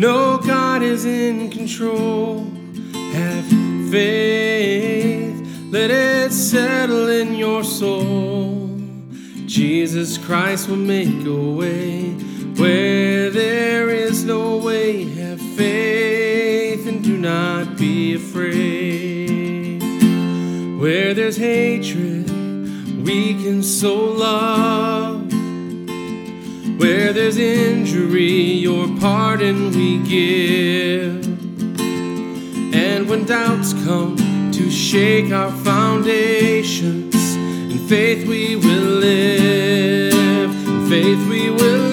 No, God is in control. Have faith, let it settle in your soul. Jesus Christ will make a way where there is no way. Have faith and do not be afraid. Where there's hatred, we can sow love. Where there's injury, your pardon we give. And when doubts come to shake our foundations, in faith we will live. In faith we will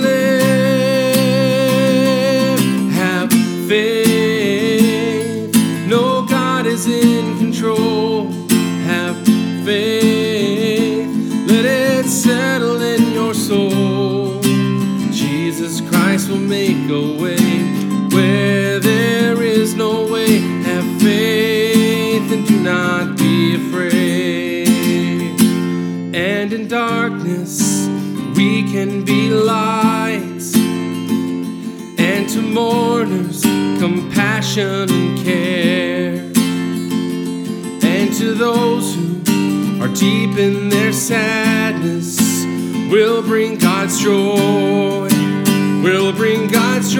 live. Have faith. No, God is in control. Have faith. Let it settle in your soul. Jesus Christ will make a way where there is no way. Have faith and do not be afraid. And in darkness we can be lights, and to mourners compassion and care, and to those who are deep in their sadness we'll bring God's joy. We'll bring God's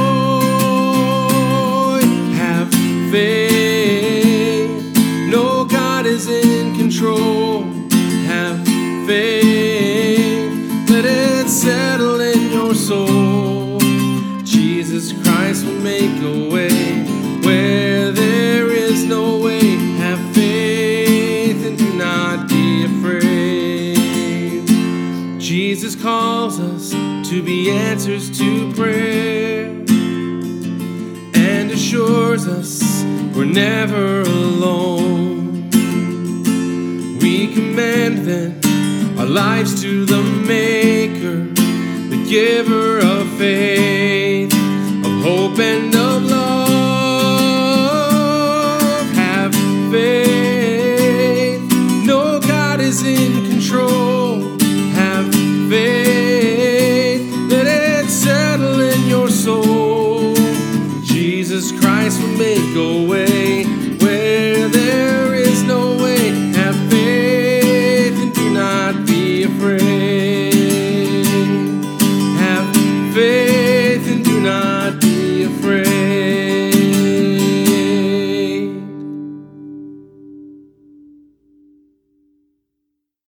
joy. Have faith. No, God is in control. Have faith. Let it settle in your soul. Jesus Christ will make a way where there is no way. Have faith and do not be afraid. Jesus calls us to be answers to prayer, and assures us we're never alone. We commend then our lives to the Maker, the giver of faith, of hope and of love. Have faith. No, God is in control. Have faith. Settle in your soul. Jesus Christ will make a way where there is no way. Have faith and do not be afraid. Have faith and do not be afraid.